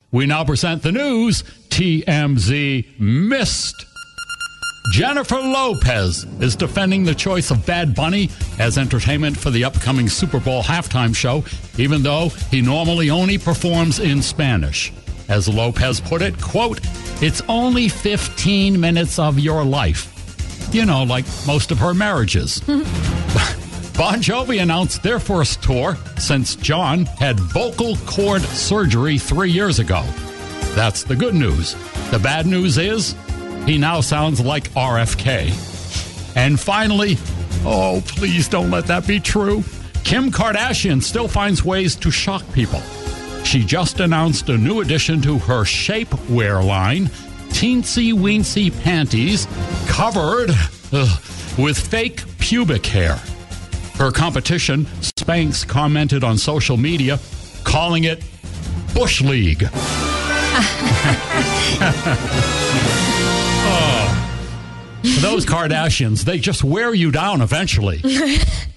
We now present the news TMZ missed. Jennifer Lopez is defending the choice of Bad Bunny as entertainment for the upcoming Super Bowl halftime show, even though he normally only performs in Spanish. As Lopez put it, quote, "It's only 15 minutes of your life." You know, like most of her marriages. Bon Jovi announced their first tour since John had vocal cord surgery 3 years ago. That's the good news. The bad news is he now sounds like RFK. And finally, oh, please don't let that be true, Kim Kardashian still finds ways to shock people. She just announced a new addition to her shapewear line, teensy weensy panties covered with fake pubic hair. Her competition, Spanx, commented on social media, calling it Bush League. Oh, those Kardashians, they just wear you down eventually.